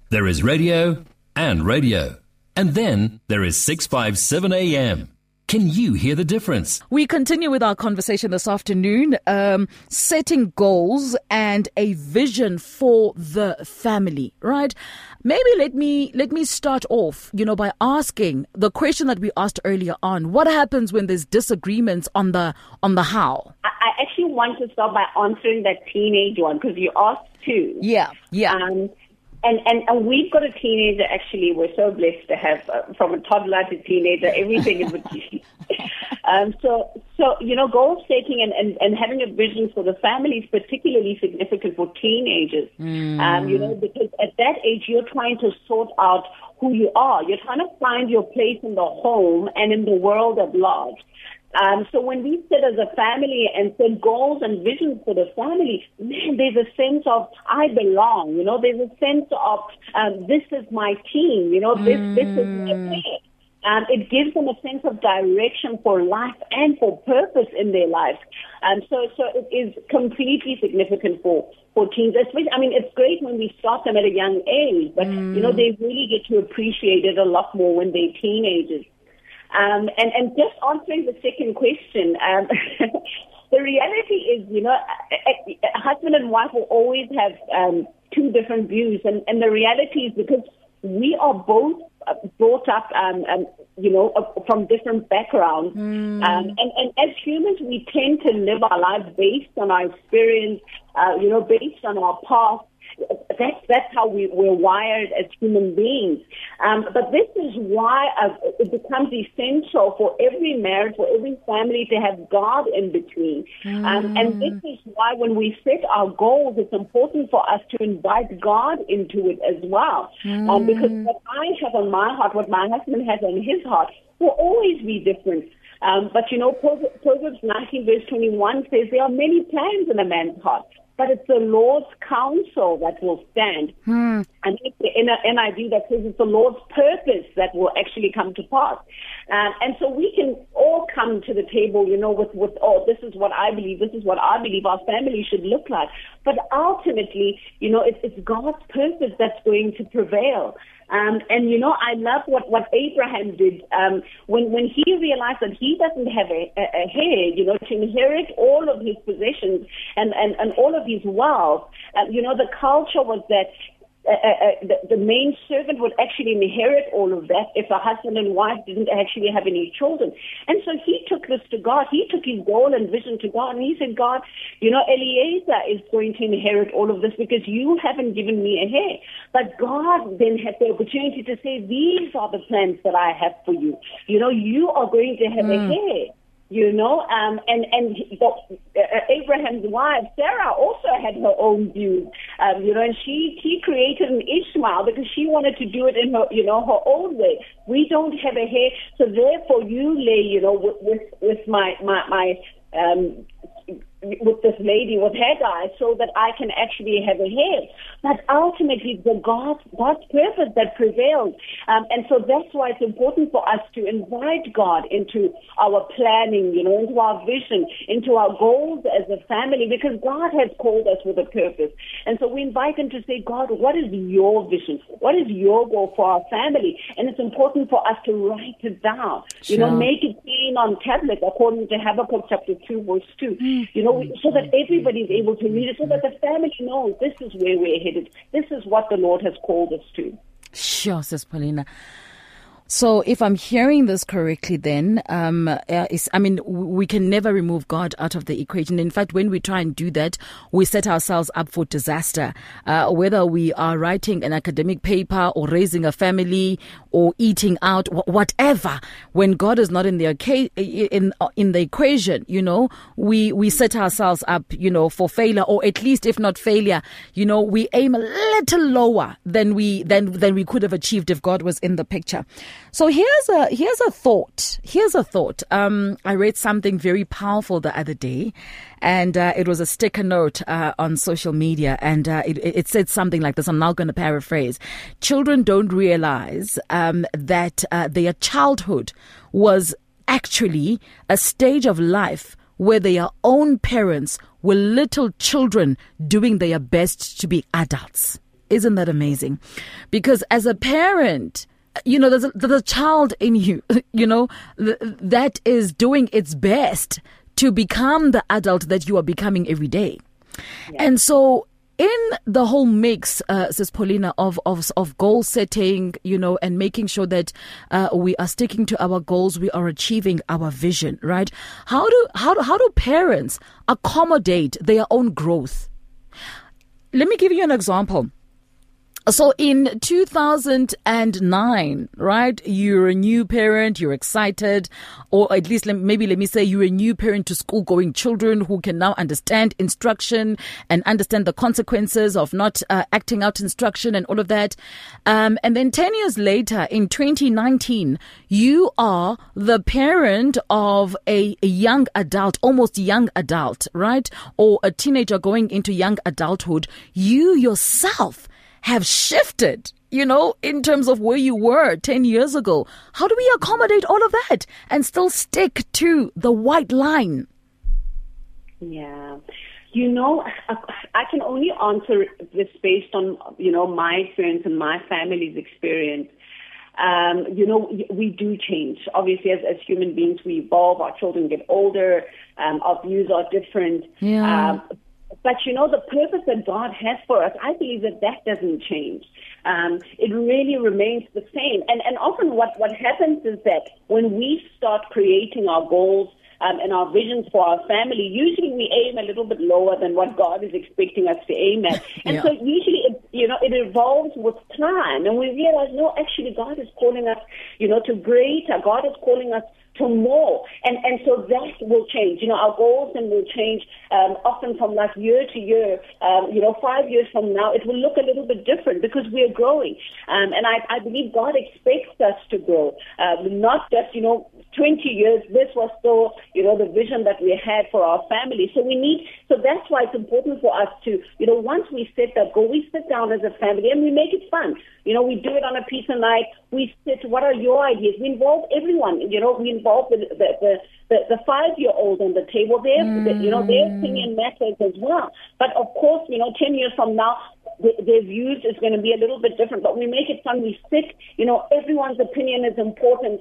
There is radio and radio. And then there is 657 AM. Can you hear the difference? We continue with our conversation this afternoon, setting goals and a vision for the family, right? Maybe let me start off, by asking the question that we asked earlier on. What happens when there's disagreements on the how? I actually want to start by answering that teenage one because you asked two. Yeah. And we've got a teenager, actually, we're so blessed to have, from a toddler to teenager, everything in between. So goal setting and having a vision for the family is particularly significant for teenagers. Because at that age, you're trying to sort out who you are. You're trying to find your place in the home and in the world at large. So when we sit as a family and set goals and visions for the family, man, there's a sense of I belong. There's a sense of this is my team. This is my place. It gives them a sense of direction for life and for purpose in their lives. So it is completely significant for teens. Especially, it's great when we start them at a young age, but they really get to appreciate it a lot more when they're teenagers. And just answering the second question, the reality is, husband and wife will always have two different views. And the reality is because we are both brought up, from different backgrounds. And as humans, we tend to live our lives based on our experience, based on our past. That's how we're wired as human beings. But this is why it becomes essential for every marriage, for every family to have God in between. And this is why when we set our goals, it's important for us to invite God into it as well. Because what I have on my heart, what my husband has on his heart, will always be different. But Proverbs 19 verse 21 says there are many plans in a man's heart, but it's the Lord's counsel that will stand. And it's the NIV that says it's the Lord's purpose that will actually come to pass. And so we can all come to the table, with this is what I believe, this is what I believe our family should look like. But ultimately, it's God's purpose that's going to prevail. I love what Abraham did when he realized that he doesn't have a heir, to inherit all of his possessions and all of his wealth. The culture was that the main servant would actually inherit all of that if a husband and wife didn't actually have any children. And so he took this to God. He took his goal and vision to God, and he said, God, Eliezer is going to inherit all of this because you haven't given me a heir. But God then had the opportunity to say, these are the plans that I have for you. You are going to have a heir. Abraham's wife, Sarah, also had her own views, and she created an Ishmael because she wanted to do it in her, her own way. We don't have a heir, so therefore you lay, with my with this lady, with Hagar, so that I can actually have a heir. But ultimately, the God's purpose that prevails. And so that's why it's important for us to invite God into our planning, into our vision, into our goals as a family, because God has called us with a purpose. And so we invite him to say, God, what is your vision? What is your goal for our family? And it's important for us to write it down, make it plain on tablet, according to Habakkuk chapter 2, verse 2, so that everybody is able to read it, so that the family knows this is where we're headed. This is what the Lord has called us to. Sure, Sis Paulina. So if I'm hearing this correctly, then, we can never remove God out of the equation. In fact, when we try and do that, we set ourselves up for disaster. Whether we are writing an academic paper or raising a family or eating out, whatever, when God is not in the equation, we set ourselves up, for failure, or at least if not failure, we aim a little lower than we could have achieved if God was in the picture. So here's a thought. I read something very powerful the other day, and it was a sticker note on social media, and it said something like this. I'm now going to paraphrase. Children don't realize that their childhood was actually a stage of life where their own parents were little children doing their best to be adults. Isn't that amazing? Because as a parent, you know, there's a child in you, you know, that is doing its best to become the adult that you are becoming every day. Yeah. And so in the whole mix, Sis Paulina, of goal setting, you know, and making sure that we are sticking to our goals, we are achieving our vision, right? How do parents accommodate their own growth? Let me give you an example. So in 2009, right, you're a new parent, you're excited, or at least let me say you're a new parent to school-going children who can now understand instruction and understand the consequences of not acting out instruction and all of that. And then 10 years later, in 2019, you are the parent of a young adult, almost young adult, right, or a teenager going into young adulthood. You yourself have shifted, you know, in terms of where you were 10 years ago. How do we accommodate all of that and still stick to the white line? Yeah. You know, I can only answer this based on, you know, my experience and my family's experience. You know, we do change. Obviously, as human beings, we evolve. Our children get older. Our views are different. Yeah. But, you know, the purpose that God has for us, I believe that doesn't change. It really remains the same. And often what happens is that when we start creating our goals and our visions for our family, usually we aim a little bit lower than what God is expecting us to aim at. And so usually, it evolves with time. And we realize, no, actually, God is calling us, you know, to greater. God is calling us to more. And so that will change. You know, our goals then will change often from like year to year. 5 years from now, it will look a little bit different because we are growing. And I believe God expects us to grow, not just, 20 years. This was still, the vision that we had for our family. So that's why it's important for us to, once we set that goal, we sit down as a family and we make it fun. We do it on a pizza night. We sit, what are your ideas? We involve everyone. We involve the 5-year-old on the table. Their opinion matters as well. But of course, 10 years from now, their views is going to be a little bit different, but we make it fun. We sit, everyone's opinion is important.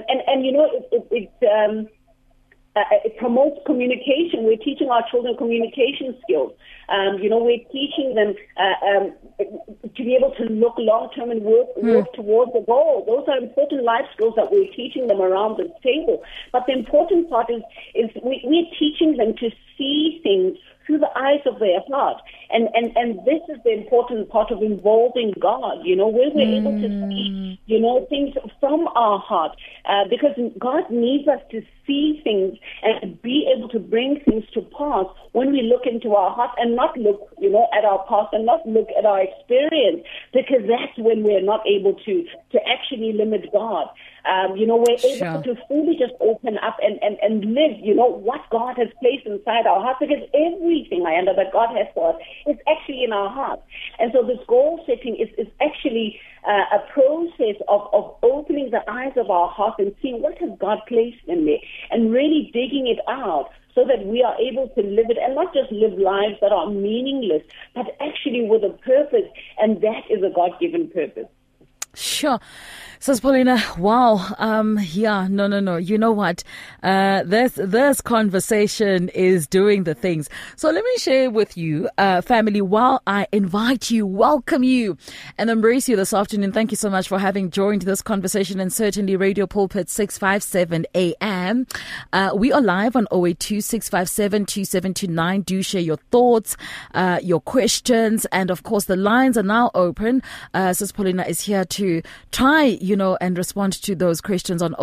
It promotes communication. We're teaching our children communication skills. We're teaching them to be able to look long-term and work towards a goal. Those are important life skills that we're teaching them around the table. But the important part is we're teaching them to see things through the eyes of their heart. And this is the important part of involving God, where we're able to see, things from our heart. Because God needs us to see things and be able to bring things to pass when we look into our heart and not look, at our past and not look at our experience, because that's when we're not able to actually limit God. We're able to fully just open up and live, what God has placed inside our heart, because everything that God has for us is actually in our heart. And so this goal setting is actually a process of opening the eyes of our heart and seeing what has God placed in there and really digging it out so that we are able to live it and not just live lives that are meaningless, but actually with a purpose, and that is a God-given purpose. Sure. Sis Paulina, wow. No. You know what? This conversation is doing the things. So let me share with you, family, while I invite you, welcome you, and embrace you this afternoon. Thank you so much for having joined this conversation, and certainly Radio Pulpit 657 AM. We are live on 082-657-2729. Do share your thoughts, your questions, and of course the lines are now open. Sis Paulina is here to try, and respond to those questions on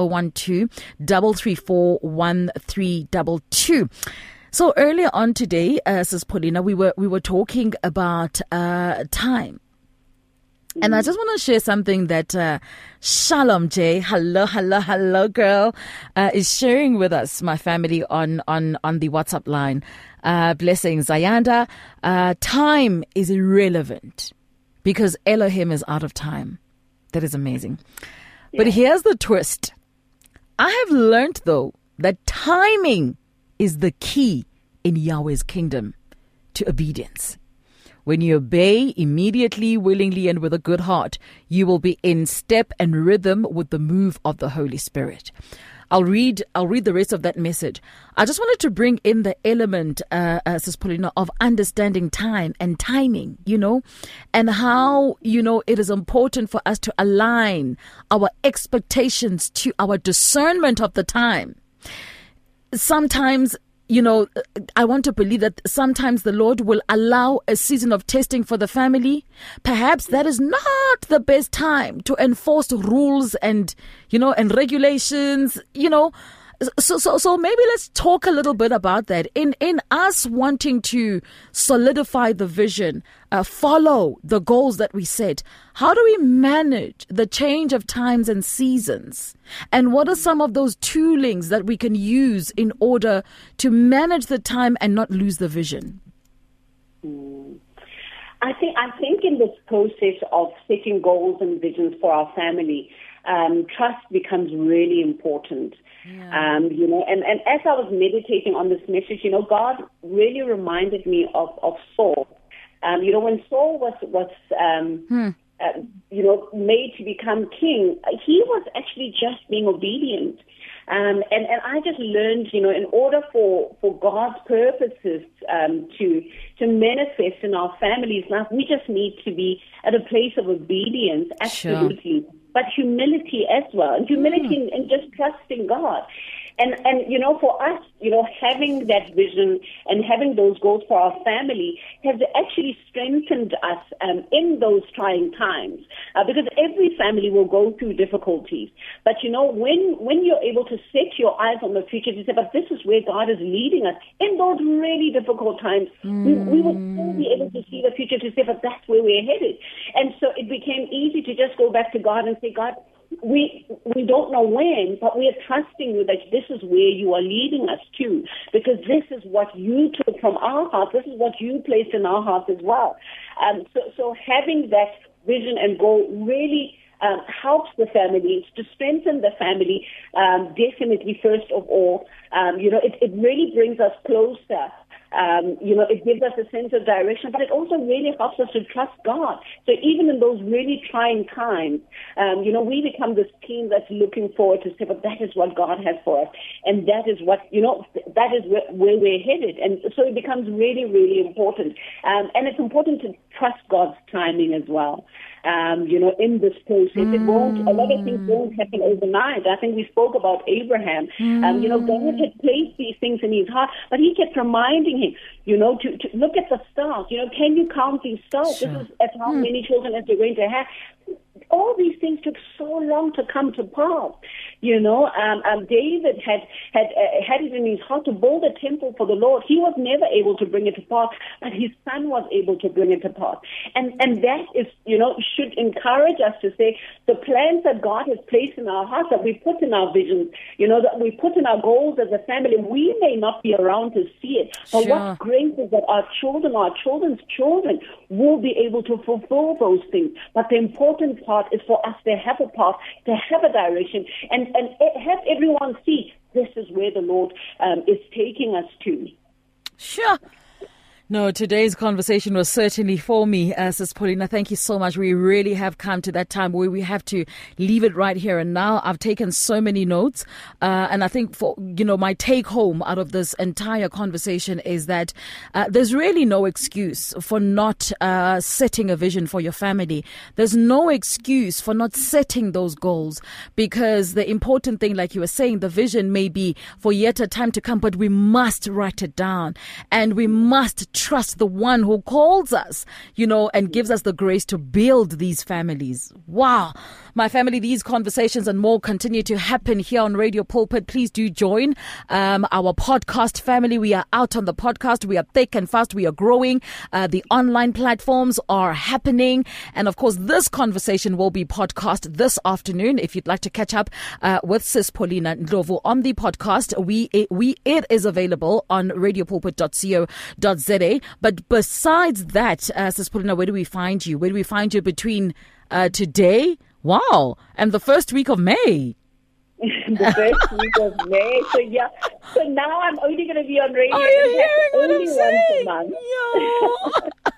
012-334-1322. So earlier on today, Sis Paulina, we were talking about time. And I just want to share something that Shalom J, hello, girl, is sharing with us, my family, on the WhatsApp line. Blessings, Zayanda. Time is irrelevant because Elohim is out of time. That is amazing. Yeah. But here's the twist. I have learned, though, that timing is the key in Yahweh's kingdom to obedience. When you obey immediately, willingly, and with a good heart, you will be in step and rhythm with the move of the Holy Spirit. I'll read the rest of that message. I just wanted to bring in the element, Sis Paulina, of understanding time and timing, and how, it is important for us to align our expectations to our discernment of the time. Sometimes, I want to believe that sometimes the Lord will allow a season of testing for the family. Perhaps that is not the best time to enforce rules and regulations, So maybe let's talk a little bit about that. In us wanting to solidify the vision, follow the goals that we set, how do we manage the change of times and seasons? And what are some of those toolings that we can use in order to manage the time and not lose the vision? I think in this process of setting goals and visions for our family, trust becomes really important. Yeah. And as I was meditating on this message, God really reminded me of Saul. When Saul was made to become king, he was actually just being obedient. And I just learned, in order for God's purposes to manifest in our family's life, we just need to be at a place of obedience, absolutely. Sure. But humility as well, and humility and just trusting God. And for us, having that vision and having those goals for our family has actually strengthened us in those trying times. Because every family will go through difficulties. But, when you're able to set your eyes on the future, to say, but this is where God is leading us, in those really difficult times, we will still be able to see the future, to say, but that's where we're headed. And so it became easy to just go back to God and say, God, we don't know when, but we are trusting you that this is where you are leading us to, because this is what you took from our heart. This is what you placed in our hearts as well. So having that vision and goal really helps the family, to strengthen the family, definitely first of all. It really brings us closer. It gives us a sense of direction, but it also really helps us to trust God. So even in those really trying times, we become this team that's looking forward to say, but that is what God has for us. And that is what, that is where we're headed. And so it becomes really, really important. And it's important to trust God's timing as well. In this process, a lot of things won't happen overnight. I think we spoke about Abraham. God had placed these things in his heart, but he kept reminding him, to look at the stars. Can you count these stars? Sure. This is as how many children as you're going to have. All these things took so long to come to pass. David had it in his heart to build a temple for the Lord. He was never able to bring it to pass, but his son was able to bring it to pass. And that is, should encourage us to say the plans that God has placed in our hearts, that we put in our visions, that we put in our goals as a family, we may not be around to see it. But sure. What's great is that our children, our children's children will be able to fulfill those things. But the important part is for us to have a path, to have a direction, and have everyone see this is where the Lord is taking us to. Sure. No, today's conversation was certainly for me, Sis Paulina. Thank you so much. We really have come to that time where we have to leave it right here and now. I've taken so many notes, and I think for my take home out of this entire conversation is that there's really no excuse for not setting a vision for your family. There's no excuse for not setting those goals, because the important thing, like you were saying, the vision may be for yet a time to come, but we must write it down, and we must trust the one who calls us, and gives us the grace to build these families. Wow. My family, these conversations and more continue to happen here on Radio Pulpit. Please do join our podcast family. We are out on the podcast. We are thick and fast. We are growing. The online platforms are happening. And of course, this conversation will be podcast this afternoon. If you'd like to catch up with Sis Paulina Ndlovu on the podcast, it is available on radiopulpit.co.za. But besides that, Sis Paulina, where do we find you? Where do we find you between today? Wow. And the first week of May. The first week of May. So now I'm only going to be on radio. Are you hearing what I'm saying? Once a month.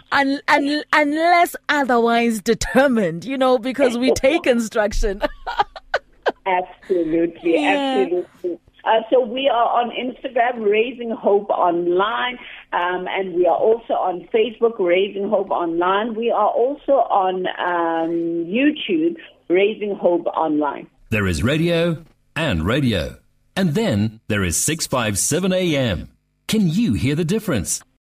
Unless otherwise determined, because we take instruction. Absolutely, absolutely. So we are on Instagram, Raising Hope Online, and we are also on Facebook, Raising Hope Online. We are also on YouTube, Raising Hope Online. There is radio and radio. And then there is 657 AM. Can you hear the difference?